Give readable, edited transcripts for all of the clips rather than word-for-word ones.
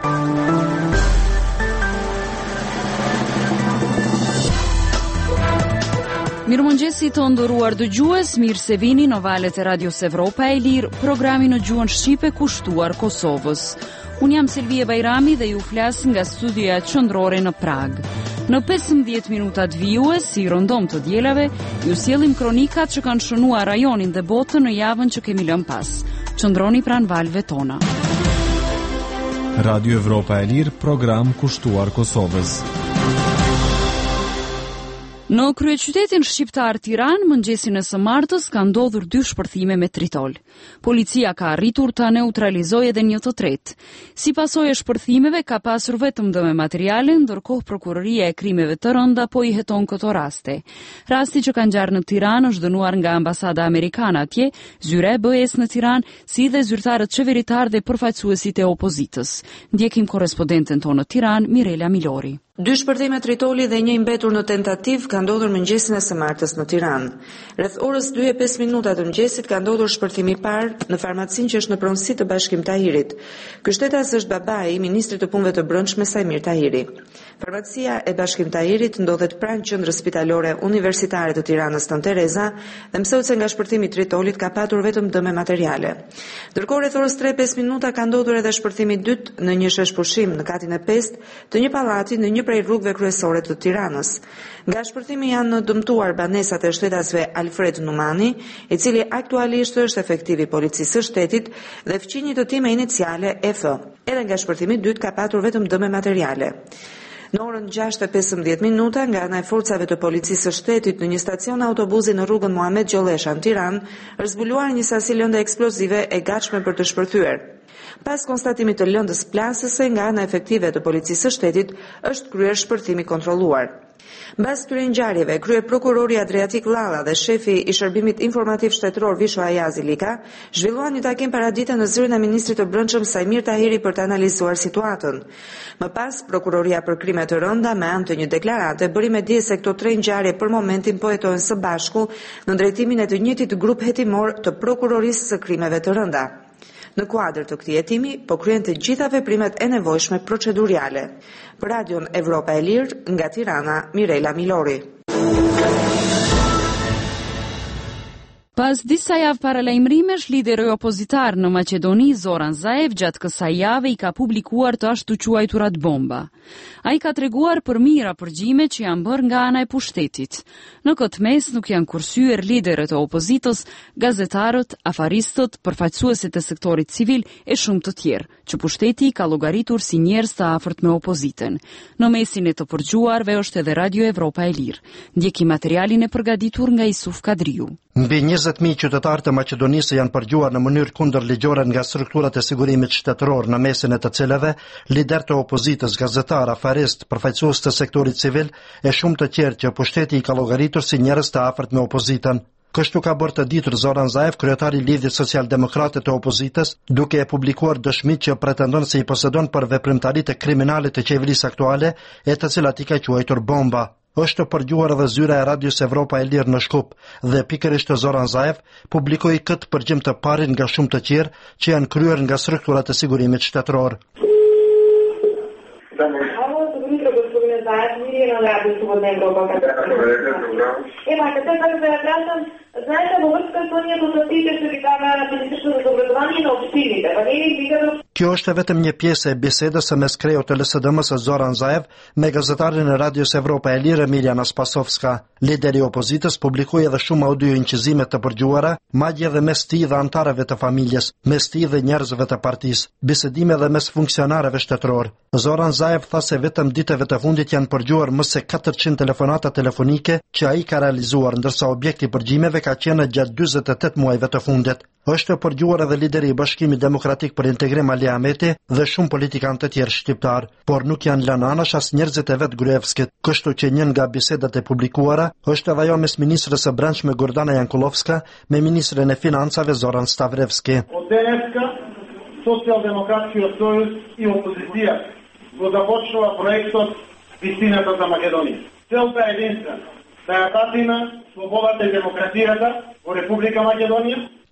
Mirëmëngjesi të nderuar dëgjues, mirë se vini në valët e Radios Evropa e Lirë, programi në gjuhën shqipe kushtuar Kosovës. Unë jam Silvia Bajrami dhe ju flas nga studioja qendrore në Prag. Në 15 minutat vijue, si rondom të dielave, ju sjellim kronikat që kanë shënuar rajonin dhe botën në javën që kemi lënë pas. Qëndroni pranë valëve tona. Radio Evropa e Lirë, program kushtuar Kosovës. Në kryeqytetin shqiptar Tiranë, mëngjesin e së martës ka ndodhur 2 shpërthime me tritol. Policia ka arritur ta neutralizojë edhe një të tretë. Si pasojë e shpërthimeve ka pasur vetëm dëme materiale, ndërkohë prokuroria e krimeve të rënda po i heton këto raste. Rasti që ka ngjarë në Tiranë është dënuar nga ambasada amerikane atje, zyra e BE-s në Tiranë, si dhe zyrtarët qeveritar dhe përfaqësuesit e opozitës. Ndjekim korrespondenten tonë në Tiranë, Mirela Milori. 2 shpërthime tritoli dhe 1 mbetur në tentativ ka ndodhur mëngjesin e së martës në Tiranë. Rreth orës 2:05 minuta të mëngjesit ka ndodhur shpërthimi i parë në farmacinë që është në pronësi të Bashkim Tahirit. Ky shtetas është babai i ministrit të punëve të brendshme Sajmir Tahiri. Farmacia e Bashkim Tahirit ndodhet pranë qendrës spitalore universitare të Tiranës Tën Tereza dhe mësohet se nga shpërthimi i tritolit ka patur vetëm dëme materiale. Ndërkohë rreth orës 3:05 minuta ka ndodhur edhe shpërthimi i dytë në një shesh pushim në katin e 5 të një pallati në një prej rrugëve kryesore të Tiranës. Nga shpërthimi janë dëmtuar banesat e shtetasve Alfred Numani, i cili aktualisht është efektiv i policisë së shtetit, dhe fqinjit të tij me iniciale EF. Edhe nga shpërthimi i dytë ka patur vetëm dëme materiale. Në orën 6:15 minuta, nga ana e forcave të policisë së shtetit në një stacion autobusi në rrugën Muhamet Gjollesha në Tiranë, është zbuluar një sasi lënde eksplozive e gatshme për të shpërthyer. Pas konstatimit të lëndës plasëse nga ana efektive të policisë së shtetit, është kryer shpërthimi kontrolluar. Mbas këtyre ngjarjeve, krye prokurori Adriatik Llalla dhe shefi i shërbimit informativ shtetëror Visho Ayazi Lika zhvilluan një takim paradite në zyrën e ministrit të brendshëm Sajmir Tahiri për të analizuar situatën. Më pas, prokuroria për krime të rënda me anë të një deklarante bëri me dije se këto 3 ngjarje për momentin po hetohen së bashku në drejtimin e të njëjtit grup hetimor të prokurorisë së krimeve të rënda. Në kuadër të këtij hetimi, po kryen të gjitha veprimet e nevojshme procedurale. Për Radion Evropa e Lirë, nga Tirana, Mirela Milori. Pas disa javë paralajmërimesh, lideri opozitar në Maqedoni, Zoran Zaev, gjatë kësaj jave i ka publikuar të ashtu quajturat bomba. Ai ka treguar për mira përgjime që janë bërë nga ana e pushtetit. Në këtë mes nuk janë kursyer liderët e opozitës, gazetarët, afaristët, përfaqësuesit e sektorit civil e shumë të tjerë, që pushteti ka llogaritur si njerëz të afërt me opozitën. Në mesin e të përgjuarve është edhe Radio Evropa e Lirë. Ndjeki materialin e përgatitur nga Isuf Kadriu. Mbi 20.000 qytetarë të Maqedonisë janë përgjuar në mënyrë kundërligjore nga strukturat e sigurimit shtetëror, në mesin e të cilave lider të opozitës, gazetar, afarist, përfaqësues të sektorit civil e shumë të tjerë që pushteti i ka llogaritur si njerëz të afërt me opozitën. Kështu ka bërë të ditur Zoran Zaev, kryetari i Lidhjes Social-Demokrate të opozitës, duke e publikuar dëshmitë që pretendon se i posedon për veprimtaritë kriminale të qeverisë aktuale, e të cilat i ka quajtur bomba. Është përgjuar edhe zyra e Radios Evropa e Lirë në Shkup dhe pikërisht Zoran Zaev publikoi këtë përgjim të parin nga shumë të tjerë që janë kryer nga strukturat e sigurimit shtetëror. Kjo është vetëm një pjesë e bisedës së mes kreut të LSDM-s Zoran Zaev me gazetarin e Radios Evropa e Lirë Emiliana Spasovska. Lideri i opozitës publikoi edhe shumë audio inqizime të përgjuara, madje edhe mes tij dhe antarëve të familjes, mes tij dhe njerëzve të partisë, bisedime edhe mes funksionarëve shtetëror. Zoran Zaev tha se vetëm ditëve të fundit janë përgjuar më se 400 telefonata telefonike që ai ka realizuar, ndërsa objekti i përgjimeve ka qenë gjatë 48 muajve të fundit. Është përgjuar edhe lideri i Bashkimit Demokratik për Integrim Ali Ahmeti dhe shumë politikanë të tjerë shqiptar, por nuk janë lënë anash as njerëzit e vet Gruevskit, kështu që një nga bisedat e publikuara është edhe ajo mes ministrës së brendshme Gordana Jankulovska me ministrin e financave Zoran Stavrevski. Socijaldemokratski союз и опозиција го започнува проектот Вистината за Македонија. Целта е единствена: да ја патиме слободата и демократијата во Република Македонија.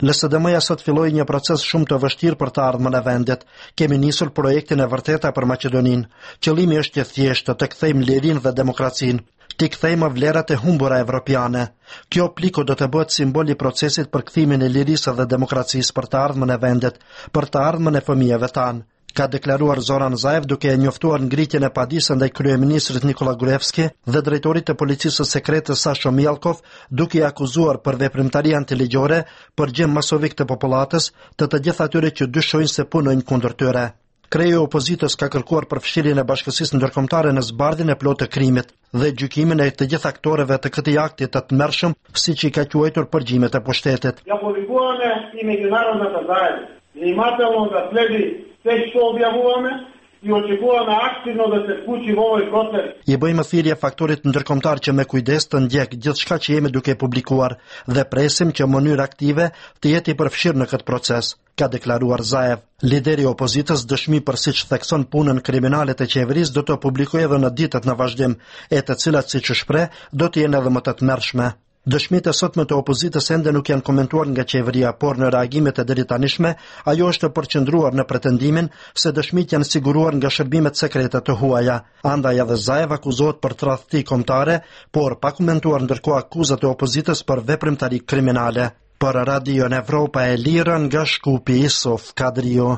LSDM-ja sot filloi një proces shumë të vështirë për të ardhmen e vendit. Kemi nisur projektin e vërteta për Maqedoninë. Qëllimi është i thjeshtë të kthejmë lirinë dhe demokracinë, të kthejmë vlerat e humbura evropiane. Kjo pliko do të bëhet simbol i procesit për kthimin e lirisë dhe demokracisë për të ardhmen e vendit, për të ardhmen e fëmijëve tanë, ka deklaruar Zoran Zaev duke e njoftuar ngritjen e padisë ndaj kryeministrit Nikola Gruevski dhe drejtorit të policisë sekrete Sasho Mielkov, duke i akuzuar për veprimtari antiligjore, përgjigje masovik të popullatës, të gjithë atyre që dyshojnë se punojnë kundër tyre. Kreju e opozitës ka kërkuar përfshirjen e bashkësisë ndërkombëtare në zbardhjen e plotë të krimit dhe gjykimin e të gjithë aktorëve të këtij akti të tmerrshëm, siç i ka quajtur përgjigjet e pushtetit. Ja publikuame i međunarodna Zaev. Внимателно да следи се што објавуваме и очекуваме активно да се вклучи во овој процес. I bëjmë thirrje faktorit ndërkombëtar që me kujdes të ndjek gjithçka që jemi duke publikuar dhe presim që në mënyrë aktive të jetë i përfshirë në këtë proces, ka deklaruar Zaev. Lideri i opozitës dëshmi për siç thekson punën kriminale të qeverisë do të publikojë edhe në ditët në vazhdim, e të cilat siç shpreh do të jenë edhe më të tmerrshme. Dëshmitë e sotme të opozitës ende nuk janë komentuar nga qeveria, por në reagimet e deritanishme, ajo është përqendruar në pretendimin se dëshmitë janë siguruar nga shërbimet sekrete të huaja. Andaj edhe Zaev akuzohet për tradhti kombëtare, por pa komentuar ndërkohë akuzat e opozitës për veprimtari kriminale. Për Radion Evropa e Lirë nga Shkupi, Isof Kadrio.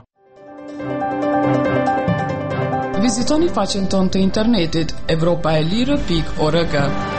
Vizitoni faqen tonë të internetit evropaelire.org.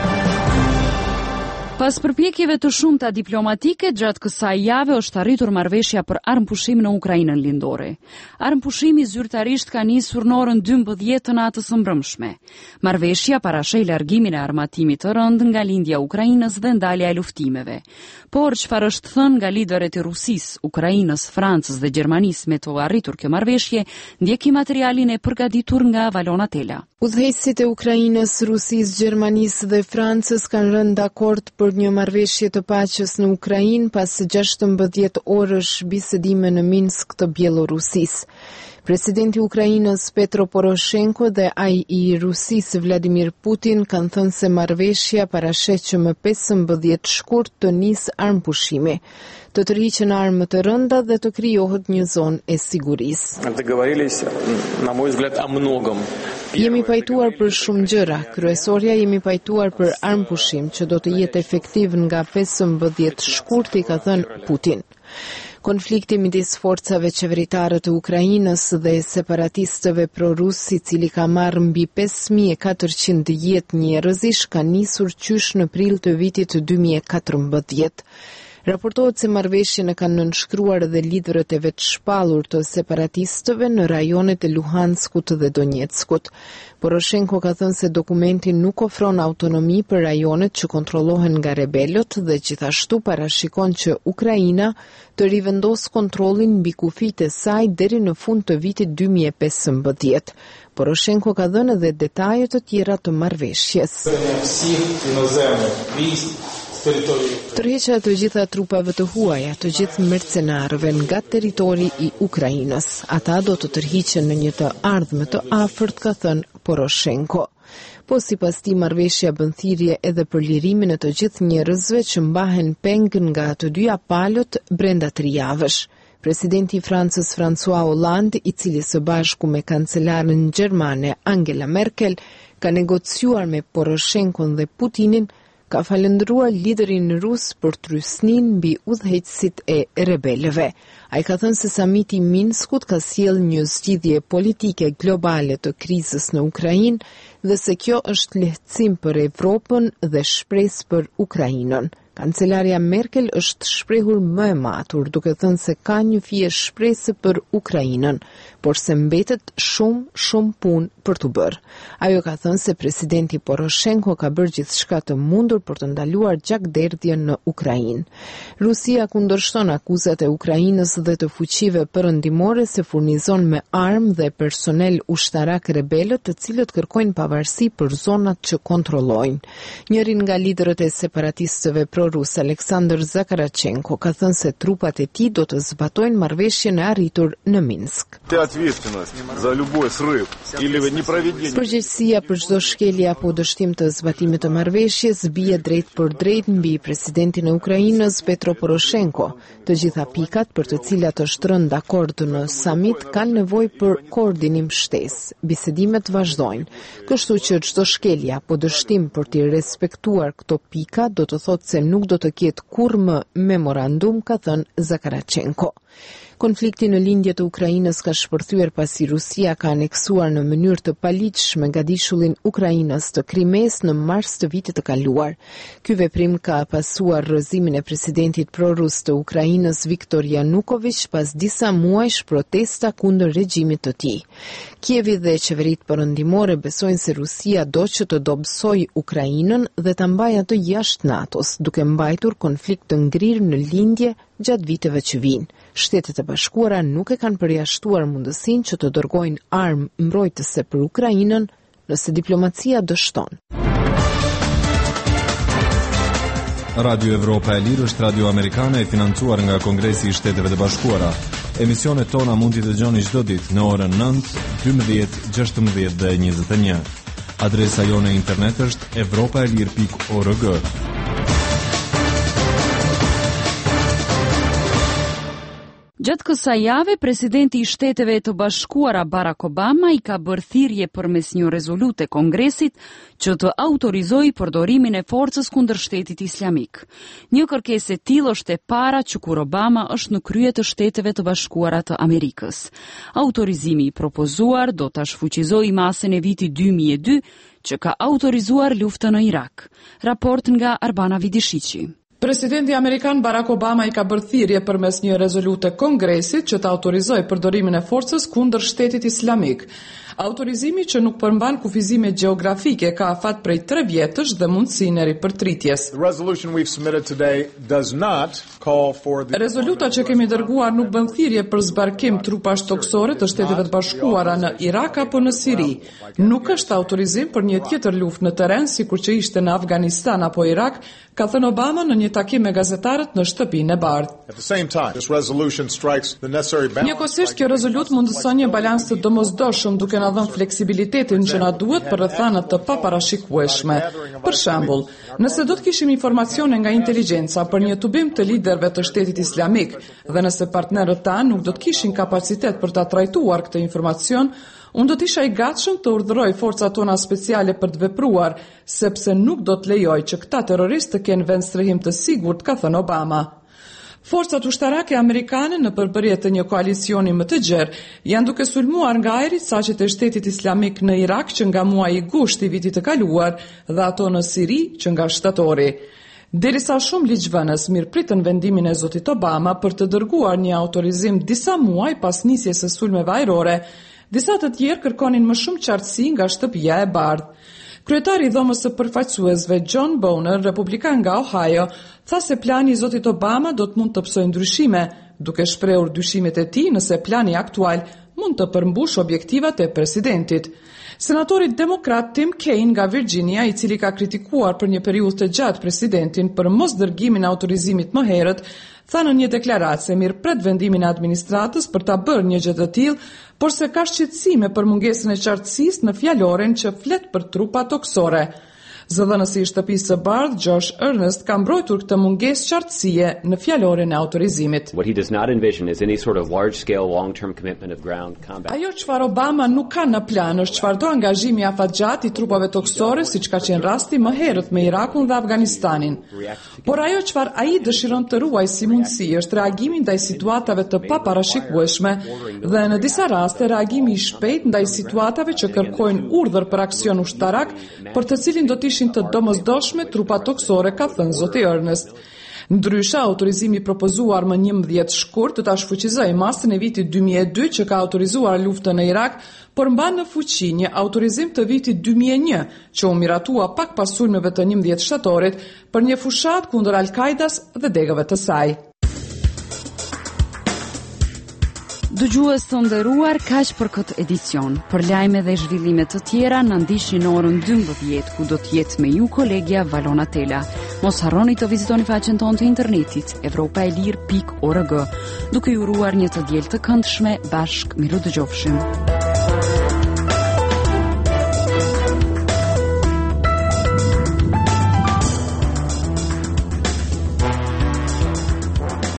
Pas përpjekjeve të shumta diplomatike, gjatë kësaj jave është arritur marrëveshja për armëpushim në Ukrainën lindore. Armëpushimi zyrtarisht ka nisur në orën 12 të natës së mbrëmshme. Marrëveshja parashej largimin e armatimit të rënd nga lindja e Ukrainës dhe ndalja e luftimeve. Por çfarë është thënë nga liderët e Rusisë, Ukrainës, Francës dhe Gjermanisë me të arritur kjo marrëveshje, ndjeki materialin e përgatitur nga Valona Tela. Udhëheqësit e Ukrainës, Rusisë, Gjermanisë dhe Francës kanë rënë dakord për një marrëveshje të paqes në Ukrainë pas 16 orësh bisedime në Minsk të Bielorusisë. Presidenti i Ukrainës Petro Poroshenko dhe ai i Rusisë Vladimir Putin kanë thënë se marrëveshja parasheh që më 15 shkurt të nisë armëpushimi, të tërhiqen armë të rënda dhe të krijohet një zonë e sigurisë. Jemi pajtuar për shumë gjëra. Kryesorja jemi pajtuar për armëpushim që do të jetë efektiv nga 15 shkurti, ka thënë Putin. Konflikti midis forcave qeveritare të Ukrainës dhe separatistëve prorus, i cili ka marrë mbi 5400 jetë njerëzish, ka nisur qysh në prill të vitit 2014. Raportohet se marrëveshjen e kanë nënshkruar edhe liderët e vetëshpallur të separatistëve në rajonet e Luhanskut dhe Donetskut. Poroshenko ka thënë se dokumenti nuk ofron autonomi për rajonet që kontrollohen nga rebelët dhe gjithashtu parashikon që Ukraina të rivendos kontrollin mbi kufitë e saj deri në fund të vitit 2015. Poroshenko ka dhënë edhe detaje të tjera të marrëveshjes. Tërheqja të gjitha trupave të huaja, të gjithë mercenarëve nga territori i Ukrainës. Ata do të tërhiqen në një të ardhme të afërt, ka thënë Poroshenko. Po sipas tij marrëveshja bën thirrje edhe për lirimin e të gjithë njerëzve që mbahen peng nga të dyja palët brenda 3 javësh. Presidenti i Francës François Hollande, i cili së bashku me kancelaren gjermane Angela Merkel ka negociuar me Poroshenkon dhe Putinin, ka falendëruar liderin rus për trysnin mbi udhëheqësit e rebelëve. Ai ka thënë se samiti i Minskut ka sjellë një zgjidhje politike globale të krizës në Ukrainë dhe se kjo është lehtësim për Evropën dhe shpresë për Ukrainën. Kancelaria Merkel është shprehur më e matur, duke thënë se ka një fije shpresë për Ukrainën, por se mbetet shumë punë për të bërë. Ajo ka thënë se presidenti Poroshenko ka bërë gjithçka të mundur për të ndaluar gjakderdhjen në Ukrainë. Rusia kundërshton akuzat e Ukrainës dhe të fuqive perëndimore se furnizon me armë dhe personel ushtarak rebelët, të cilët kërkojnë pavarësi për zonat që kontrollojnë. Njëri nga liderët e separatistëve prorus Aleksandr Zakarachenko ka thënë se trupat e tij do të zbatojnë marrëveshjen e arritur në Minsk. Përgjegjësia për çdo shkelje apo dështim të zbatimit të marrëveshjes bie drejt për drejt mbi presidentin e Ukrainës Petro Poroshenko. Të gjitha pikat për të cilat është rënë dakord në summit kanë nevojë për koordinim shtesë. Bisedimet vazhdojnë. Kështu që çdo shkelje apo dështim për të respektuar këto pika do të thotë se nuk do të ketë kurrë më memorandum, ka thënë Zakarachenko. Konflikti në lindje të Ukrainës ka shpërthyer pasi Rusia ka aneksuar në mënyrë të paligjshme gadishullin Ukrainës të Krimes në mars të vitit të kaluar. Ky veprim ka pasuar rrëzimin e presidentit prorus të Ukrainës Viktor Yanukovych pas disa muajsh protesta kundër regjimit të tij. Kievi dhe qeveritë perëndimore besojnë se Rusia do që të dobësojë Ukrainën dhe ta mbajë atë jashtë NATO-s, duke mbajtur konflikt të ngrirë në lindje gjatë viteve që vinë. Shtetet e Bashkuara nuk e kanë përjashtuar mundësinë që të dërgojnë armë mbrojtëse për Ukrainën nëse diplomacia dështon. Radio Evropa e Lirë është radio amerikane e financuar nga Kongresi i Shteteve të Bashkuara. Emisionet tona mund t'i dëgjoni çdo ditë në orën 9, 12, 16 dhe 21. Adresa jone internet është europaelir.org. Gjatë kësaj jave, presidenti i Shteteve të Bashkuara Barack Obama i ka bërë thirrje përmes një rezolute Kongresit që të autorizojë përdorimin e forcës kundër Shtetit Islamik. Një kërkesë e tillë është e para që kur Obama është në krye të Shteteve të Bashkuara të Amerikës. Autorizimi i propozuar do ta shfuqizojë masën e vitit 2002 që ka autorizuar luftën në Irak. Raport nga Arbana Vidishiqi. Presidenti amerikan Barack Obama i ka bërë thirrje përmes një rezolute Kongresit që të autorizojë përdorimin e forcës kundër Shtetit Islamik. Autorizimi që nuk përmban kufizime gjeografike ka afat prej 3 vjetësh dhe mundësinë e ripërtritjes. Rezoluta që kemi dërguar nuk bën thirrje për zbarkim trupash toksore të Shteteve të Bashkuara në Irak apo në Siri. Nuk është autorizim për një tjetër luftë në terren sikur që ishte në Afganistan apo Irak, ka thënë Obama në një takim me gazetarët në Shtëpinë e Bardhë. Njëkohësisht kjo rezolutë mundëson një balans të domosdoshëm duke na dhënë fleksibilitetin që na duhet për rrethana të paparashikueshme. Për shembull, nëse do të kishim informacione nga inteligjenca për një tubim të liderëve të Shtetit Islamik dhe nëse partnerët tanë nuk do të kishin kapacitet për ta trajtuar këtë informacion, unë do të isha i gatshëm të urdhëroj forcat tona speciale për të vepruar, sepse nuk do të lejoj që këta terroristë të kenë vend strehim të sigurt, ka thënë Obama. Forcat ushtarake amerikane në përbërje të një koalicioni më të gjerë janë duke sulmuar nga ajri saqet e Shtetit Islamik në Irak që nga muaji gusht i vitit të kaluar dhe ato në Siri që nga shtatori. Derisa shumë ligjvënës mirëpritën vendimin e zotit Obama për të dërguar një autorizim disa muaj pas nisjes së sulmeve ajrore, disa të tjerë kërkonin më shumë qartësi nga Shtëpia e Bardhë. Kryetari i dhomës së përfaqësuesve John Boehner, republikan nga Ohio, tha se plani i zotit Obama do të mund të psojë ndryshime, duke shprehur dyshimet e tij nëse plani aktual mund të përmbush objektivat e presidentit. Senatori demokrat Tim Kaine nga Virginia, i cili ka kritikuar për një periudhë të gjatë presidentin për mos dërgimin e autorizimit më herët, tha në një deklaratë se mirëpret vendimin e administratës për ta bërë një gjë të tillë, por se ka shqetësime për mungesën e qartësisë në fjaloren që flet për trupa toksore. Zëdhënësi i Shtëpisë së Bardhë, Josh Earnest, ka mbrojtur këtë mungesë qartësie në fjaloren e autorizimit. Ajo çfarë Obama nuk ka në plan është çfarëdo angazhimi afatgjat i trupave toksore, siç ka qenë rasti më herët me Irakun dhe Afganistanin. Por ajo çfarë ai dëshiron të ruajë si mundësi është reagimi ndaj situatave të paparashikueshme dhe në disa raste reagimi i shpejt ndaj situatave që kërkojnë urdhër për aksion ushtarak, për të cilin do të ishin të domosdoshme trupa toksore, ka thënë zoti Ernest. Ndryshe, autorizimi propozuar më 11 shkurt të ta shfuqizojë masën e vitit 2002 që ka autorizuar luftën në Irak, por mban në fuqi një autorizim të vitit 2001 që u miratua pak pas sulmeve të 11 shtatorit për një fushat kundër Al-Qaidas dhe degëve të saj. Dëgjues të nderuar, kaq për këtë edicion. Për lajme dhe zhvillime të tjera na ndiqni në orën 12 ku do të jetë me ju kolegja Valona Tela. Mos harroni të vizitoni faqen tonë të internetit evropaelir.org, duke ju uruar një të diel të këndshme. Bashk miru dëgjofshim.